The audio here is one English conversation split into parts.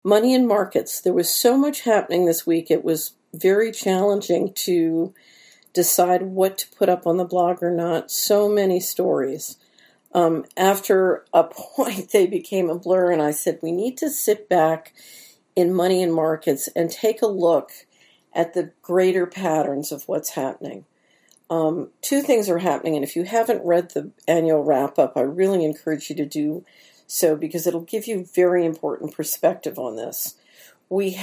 Money and markets. There was so much happening this week. It was very challenging to decide what to put up on the blog or not. So many stories. After a point, they became a blur, and I said, we need to sit back in money and markets and take a look at the greater patterns of what's happening. Two things are happening, and if you haven't read the annual wrap-up, I really encourage you to do so because it'll give you very important perspective on this. We're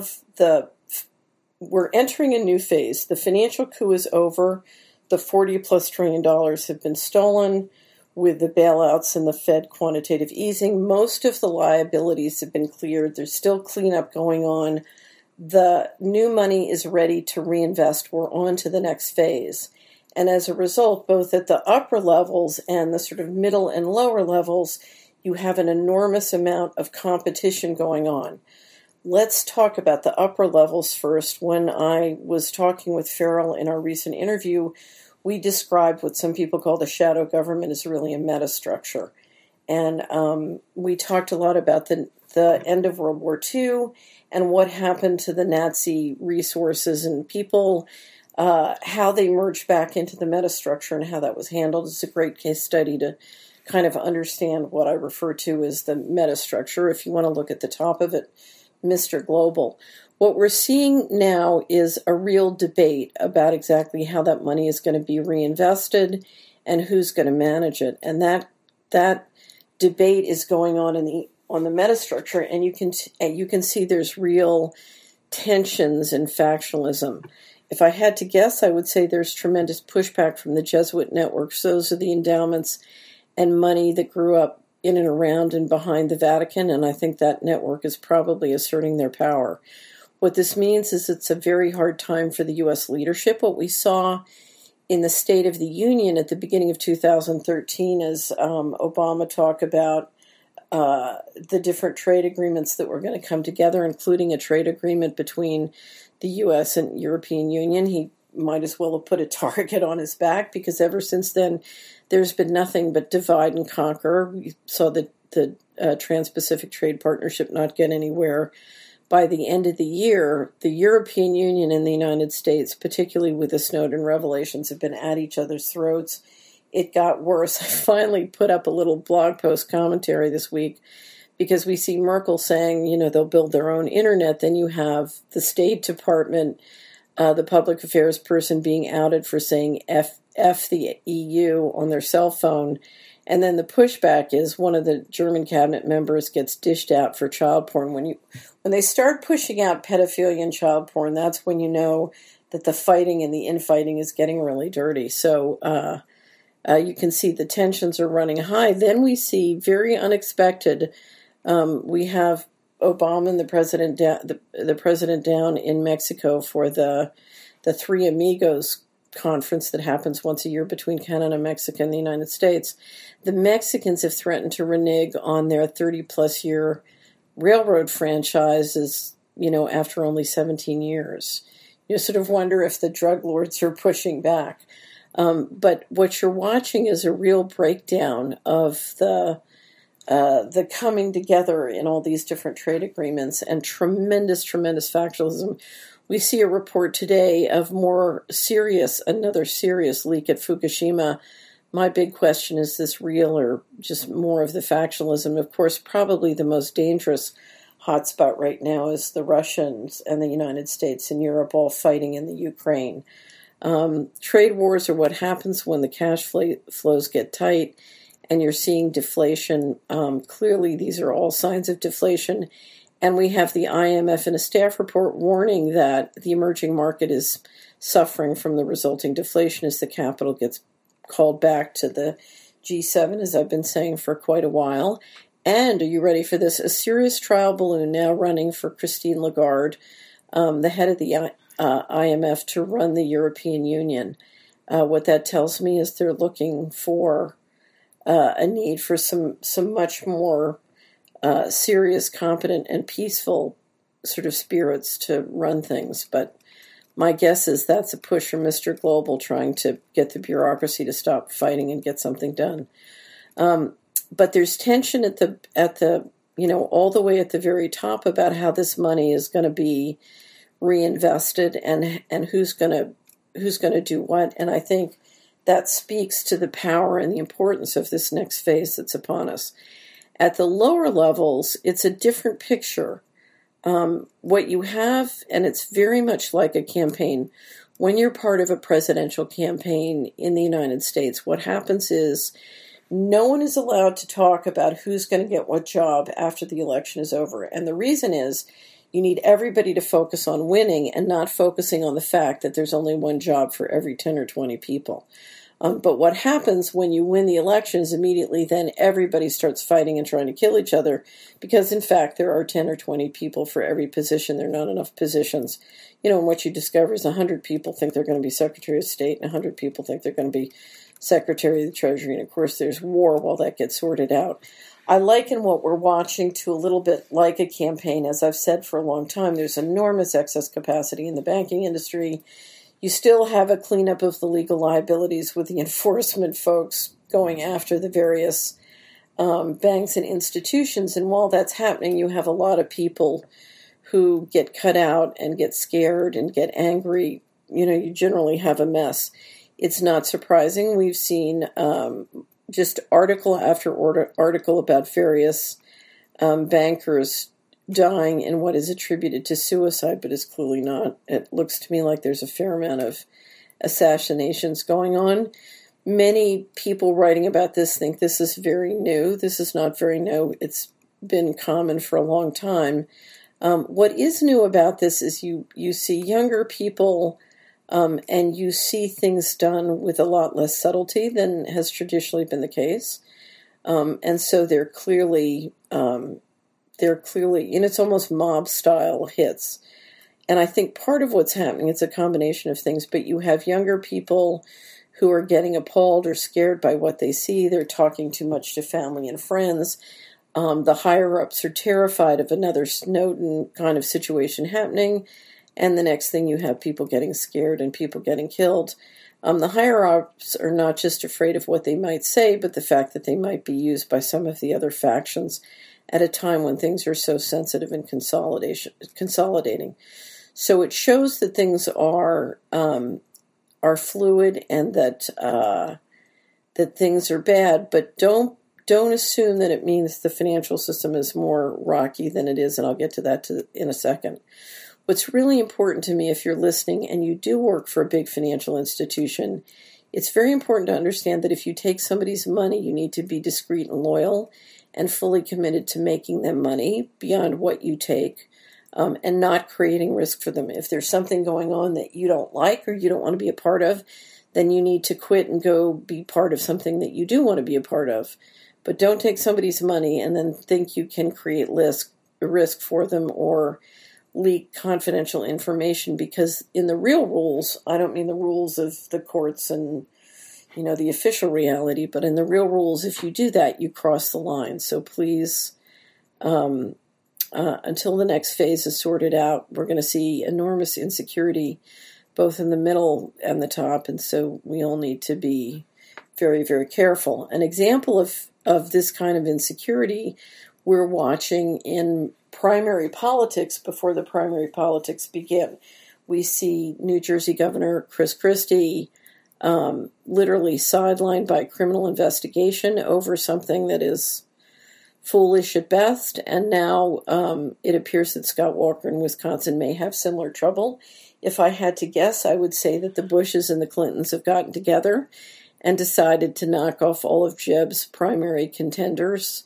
entering a new phase. The financial coup is over. The $40+ trillion have been stolen with the bailouts and the Fed quantitative easing. Most of the liabilities have been cleared. There's still cleanup going on. The new money is ready to reinvest. We're on to the next phase. And as a result, both at the upper levels and the sort of middle and lower levels, you have an enormous amount of competition going on. Let's talk about the upper levels first. When I was talking with Farrell in our recent interview, we described what some people call the shadow government is really a metastructure. And we talked a lot about the end of World War II and what happened to the Nazi resources and people, how they merged back into the metastructure and how that was handled. It's a great case study to kind of understand what I refer to as the metastructure. If you want to look at the top of it, Mr. Global. What we're seeing now is a real debate about exactly how that money is going to be reinvested and who's going to manage it. And that debate is going on on the metastructure, and you can see there's real tensions and factionalism. If I had to guess, I would say there's tremendous pushback from the Jesuit networks. Those are the endowments and money that grew up in and around and behind the Vatican, and I think that network is probably asserting their power. What this means is it's a very hard time for the U.S. leadership. What we saw in the State of the Union at the beginning of 2013 as Obama talked about the different trade agreements that were going to come together, including a trade agreement between the U.S. and European Union. He might as well have put a target on his back because ever since then, there's been nothing but divide and conquer. We saw the Trans-Pacific Trade Partnership not get anywhere. By the end of the year, the European Union and the United States, particularly with the Snowden revelations, have been at each other's throats. It got worse. I finally put up a little blog post commentary this week because we see Merkel saying, they'll build their own internet. Then you have the State Department, the public affairs person being outed for saying F the EU on their cell phone. And then the pushback is one of the German cabinet members gets dished out for child porn. When they start pushing out pedophilia and child porn, that's when you know that the fighting and the infighting is getting really dirty. So you can see the tensions are running high. Then we see very unexpected. We have Obama and the president down in Mexico for the Three Amigos conference that happens once a year between Canada, Mexico, and the United States. The Mexicans have threatened to renege on their 30-plus year railroad franchises, after only 17 years. You sort of wonder if the drug lords are pushing back. But what you're watching is a real breakdown of the coming together in all these different trade agreements and tremendous factionalism. We see a report today of another serious leak at Fukushima. My big question, is this real or just more of the factionalism? Of course, probably the most dangerous hotspot right now is the Russians and the United States and Europe all fighting in the Ukraine. Trade wars are what happens when the cash flows get tight and you're seeing deflation. Clearly, these are all signs of deflation. And we have the IMF in a staff report warning that the emerging market is suffering from the resulting deflation as the capital gets called back to the G7, as I've been saying for quite a while. And, are you ready for this? A serious trial balloon now running for Christine Lagarde, the head of the IMF, to run the European Union. What that tells me is they're looking for a need for some much more serious, competent, and peaceful sort of spirits to run things. But my guess is that's a push from Mr. Global trying to get the bureaucracy to stop fighting and get something done. But there's tension at the all the way at the very top about how this money is going to be reinvested and who's going to do what. And I think that speaks to the power and the importance of this next phase that's upon us. At the lower levels, it's a different picture. What you have, and it's very much like a campaign, when you're part of a presidential campaign in the United States, what happens is no one is allowed to talk about who's going to get what job after the election is over. And the reason is you need everybody to focus on winning and not focusing on the fact that there's only one job for every 10 or 20 people. But what happens when you win the elections, immediately then everybody starts fighting and trying to kill each other because, in fact, there are 10 or 20 people for every position. There are not enough positions. And what you discover is 100 people think they're going to be Secretary of State and 100 people think they're going to be Secretary of the Treasury. And, of course, there's war while that gets sorted out. I liken what we're watching to a little bit like a campaign. As I've said for a long time, there's enormous excess capacity in the banking industry. You still have a cleanup of the legal liabilities with the enforcement folks going after the various banks and institutions. And while that's happening, you have a lot of people who get cut out and get scared and get angry. You generally have a mess. It's not surprising. We've seen just article after article about various bankers dying in what is attributed to suicide, but is clearly not. It looks to me like there's a fair amount of assassinations going on. Many people writing about this think this is very new. This is not very new. It's been common for a long time. What is new about this is you see younger people and you see things done with a lot less subtlety than has traditionally been the case. And so they're clearly, it's almost mob style hits. And I think part of what's happening, it's a combination of things, but you have younger people who are getting appalled or scared by what they see. They're talking too much to family and friends. The higher ups are terrified of another Snowden kind of situation happening. And the next thing, you have people getting scared and people getting killed. The higher ups are not just afraid of what they might say, but the fact that they might be used by some of the other factions at a time when things are so sensitive and consolidating. So it shows that things are fluid and that things are bad, but don't assume that it means the financial system is more rocky than it is, and I'll get to that in a second. What's really important to me, if you're listening and you do work for a big financial institution, it's very important to understand that if you take somebody's money, you need to be discreet and loyal and fully committed to making them money beyond what you take, and not creating risk for them. If there's something going on that you don't like or you don't want to be a part of, then you need to quit and go be part of something that you do want to be a part of. But don't take somebody's money and then think you can create risk for them or leak confidential information, because in the real rules, I don't mean the rules of the courts and the official reality, but in the real rules, if you do that, you cross the line. So please, until the next phase is sorted out, we're going to see enormous insecurity both in the middle and the top, and so we all need to be very, very careful. An example of this kind of insecurity we're watching in primary politics before the primary politics begin. We see New Jersey Governor Chris Christie literally sidelined by criminal investigation over something that is foolish at best, and now it appears that Scott Walker in Wisconsin may have similar trouble. If I had to guess, I would say that the Bushes and the Clintons have gotten together and decided to knock off all of Jeb's primary contenders.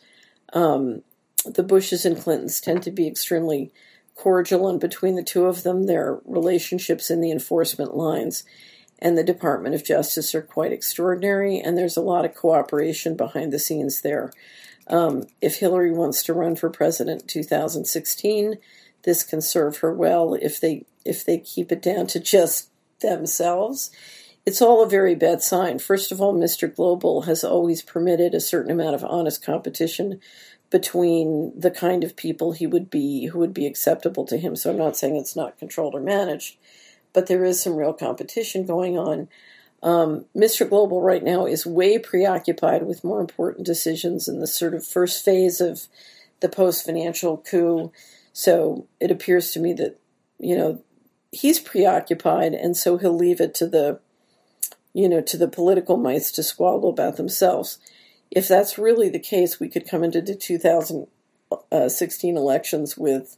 The Bushes and Clintons tend to be extremely cordial, and between the two of them, their relationships in the enforcement lines and the Department of Justice are quite extraordinary, and there's a lot of cooperation behind the scenes there. If Hillary wants to run for president in 2016, this can serve her well if they keep it down to just themselves. It's all a very bad sign. First of all, Mr. Global has always permitted a certain amount of honest competition between the kind of people who would be acceptable to him. So I'm not saying it's not controlled or managed, but there is some real competition going on. Mr. Global right now is way preoccupied with more important decisions in the sort of first phase of the post-financial coup. So it appears to me that, he's preoccupied, and so he'll leave it to the political mice to squabble about themselves. If that's really the case, we could come into the 2016 elections with,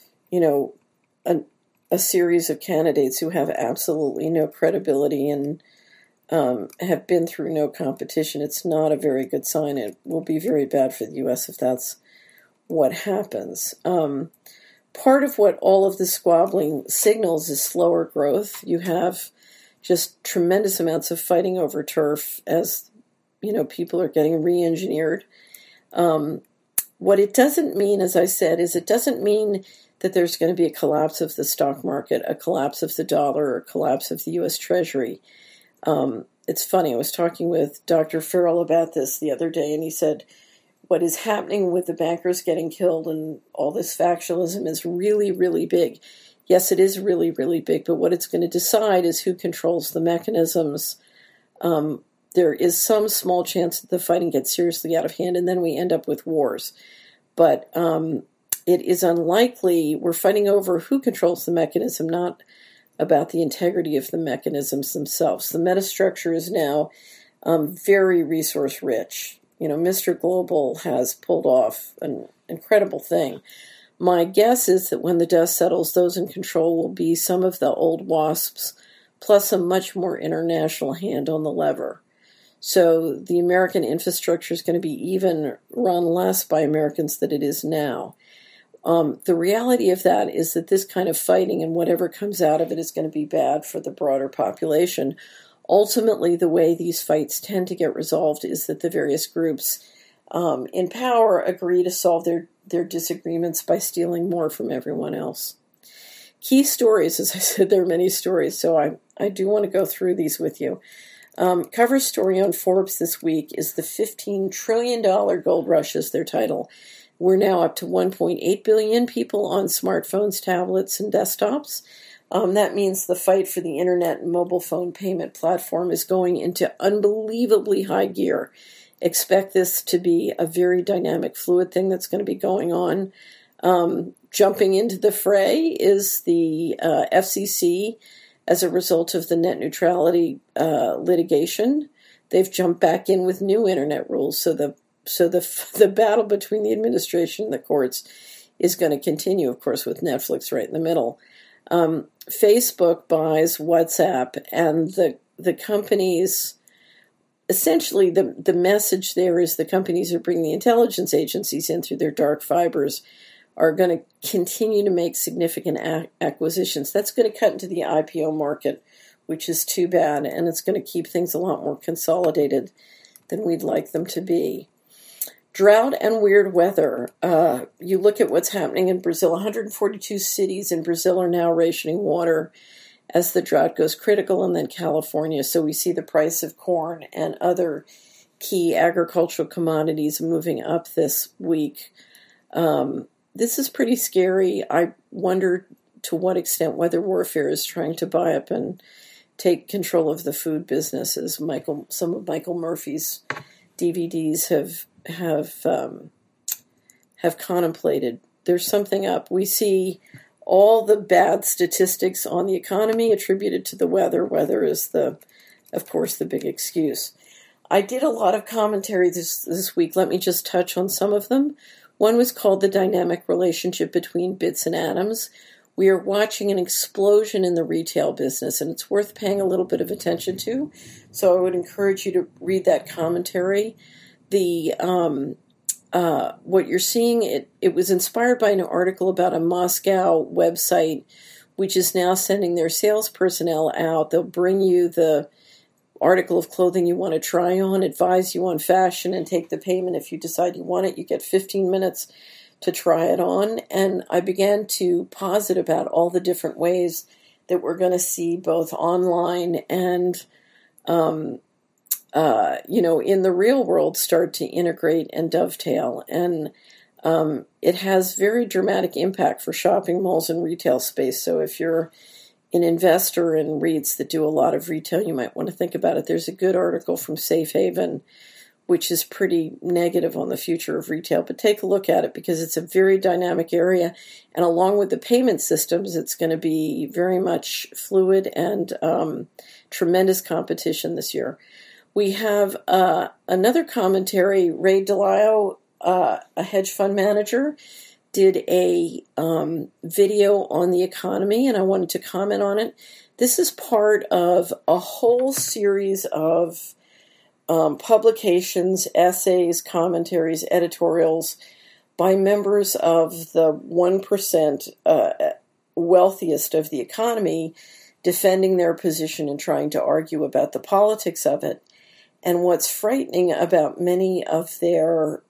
a series of candidates who have absolutely no credibility and have been through no competition. It's not a very good sign. It will be very bad for the U.S. if that's what happens. Part of what all of the squabbling signals is slower growth. You have just tremendous amounts of fighting over turf as, people are getting re-engineered. What it doesn't mean, as I said, is it doesn't mean that there's going to be a collapse of the stock market, a collapse of the dollar, or a collapse of the U.S. Treasury. It's funny, I was talking with Dr. Farrell about this the other day, and he said, what is happening with the bankers getting killed and all this factionalism is really, really big. Yes, it is really, really big, but what it's going to decide is who controls the mechanisms. There is some small chance that the fighting gets seriously out of hand, and then we end up with wars. But it is unlikely. We're fighting over who controls the mechanism, not about the integrity of the mechanisms themselves. The metastructure is now very resource rich. Mr. Global has pulled off an incredible thing. My guess is that when the dust settles, those in control will be some of the old WASPs, plus a much more international hand on the lever. So the American infrastructure is going to be even run less by Americans than it is now. The reality of that is that this kind of fighting and whatever comes out of it is going to be bad for the broader population. Ultimately, the way these fights tend to get resolved is that the various groups in power agree to solve their disagreements by stealing more from everyone else. Key stories, as I said, there are many stories, so I do want to go through these with you. Cover story on Forbes this week is the $15 trillion gold rush is their title. We're now up to 1.8 billion people on smartphones, tablets, and desktops. That means the fight for the internet and mobile phone payment platform is going into unbelievably high gear. Expect this to be a very dynamic, fluid thing that's going to be going on. Jumping into the fray is the FCC as a result of the net neutrality litigation. They've jumped back in with new internet rules, so the battle between the administration and the courts is going to continue, of course, with Netflix right in the middle. Facebook buys WhatsApp, and the companies, essentially the message there is the companies are bringing the intelligence agencies in through their dark fibers are going to continue to make significant acquisitions. That's going to cut into the IPO market, which is too bad, and it's going to keep things a lot more consolidated than we'd like them to be. Drought and weird weather. You look at what's happening in Brazil. 142 cities in Brazil are now rationing water as the drought goes critical, and then California. So we see the price of corn and other key agricultural commodities moving up this week. This is pretty scary. I wonder to what extent weather warfare is trying to buy up and take control of the food businesses. Some of Michael Murphy's DVDs have contemplated. There's something up. We see all the bad statistics on the economy attributed to the weather. Weather is of course, the big excuse. I did a lot of commentary this week. Let me just touch on some of them. One was called The Dynamic Relationship Between Bits and Atoms. We are watching an explosion in the retail business, and it's worth paying a little bit of attention to. So I would encourage you to read that commentary. What you're seeing, it was inspired by an article about a Moscow website, which is now sending their sales personnel out. They'll bring you the article of clothing you want to try on, advise you on fashion, and take the payment. If you decide you want it, you get 15 minutes to try it on. And I began to posit about all the different ways that we're going to see both online and, in the real world start to integrate and dovetail. And it has very dramatic impact for shopping malls and retail space. So if you're an investor in REITs that do a lot of retail, you might want to think about it. There's a good article from Safe Haven, which is pretty negative on the future of retail. But take a look at it because it's a very dynamic area. And along with the payment systems, it's going to be very much fluid and tremendous competition this year. We have another commentary. Ray Dalio, a hedge fund manager, did a video on the economy, and I wanted to comment on it. This is part of a whole series of publications, essays, commentaries, editorials by members of the 1% wealthiest of the economy defending their position and trying to argue about the politics of it. And what's frightening about many of their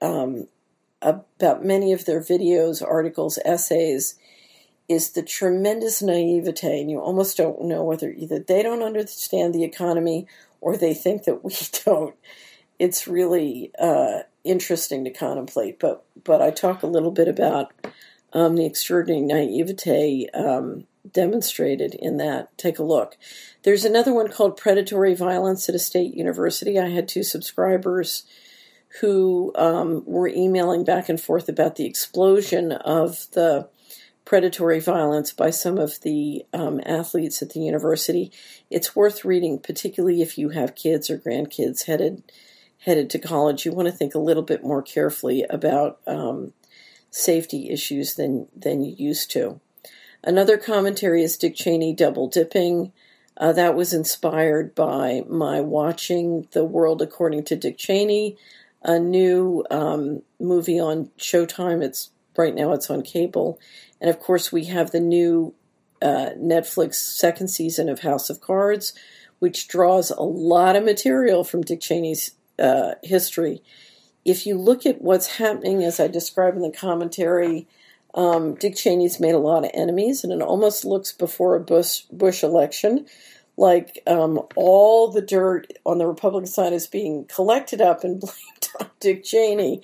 videos, articles, essays is the tremendous naivete, and you almost don't know whether either they don't understand the economy or they think that we don't. It's really interesting to contemplate, but I talk a little bit about the extraordinary naivete demonstrated in that. Take a look. There's another one called Predatory Violence at a State University. I had 2 subscribers who were emailing back and forth about the explosion of the predatory violence by some of the athletes at the university. It's worth reading, particularly if you have kids or grandkids headed to college. You want to think a little bit more carefully about safety issues than you used to. Another commentary is Dick Cheney double dipping. That was inspired by my watching The World According to Dick Cheney, a new movie on Showtime. Right now it's on cable. And of course we have the new Netflix second season of House of Cards, which draws a lot of material from Dick Cheney's history. If you look at what's happening, as I describe in the commentary, Dick Cheney's made a lot of enemies, and it almost looks before a Bush election like all the dirt on the Republican side is being collected up and blamed on Dick Cheney.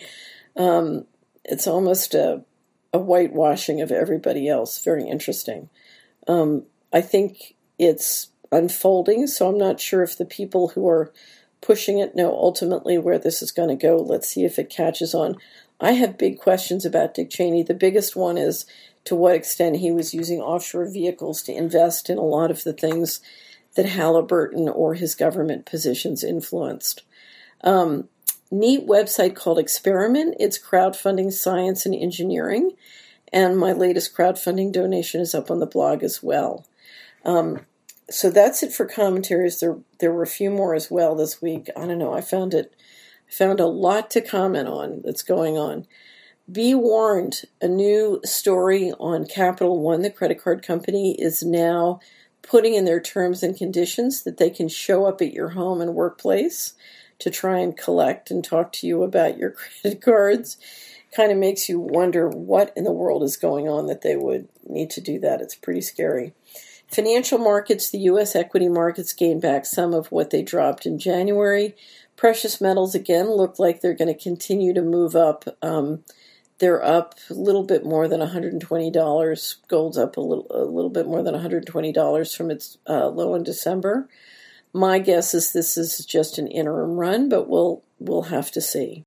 It's almost a whitewashing of everybody else. Very interesting. I think it's unfolding, so I'm not sure if the people who are pushing it know ultimately where this is going to go. Let's see if it catches on. I have big questions about Dick Cheney. The biggest one is to what extent he was using offshore vehicles to invest in a lot of the things that Halliburton or his government positions influenced. Neat website called Experiment. It's crowdfunding science and engineering. And my latest crowdfunding donation is up on the blog as well. So that's it for commentaries. There were a few more as well this week. I don't know. I found a lot to comment on that's going on. Be warned, a new story on Capital One, the credit card company, is now putting in their terms and conditions that they can show up at your home and workplace to try and collect and talk to you about your credit cards. Kind of makes you wonder what in the world is going on that they would need to do that. It's pretty scary. Financial markets, the U.S. equity markets gained back some of what they dropped in January. Precious metals, again, look like they're going to continue to move up. They're up a little bit more than $120. Gold's up a little bit more than $120 from its low in December. My guess is this is just an interim run, but we'll have to see.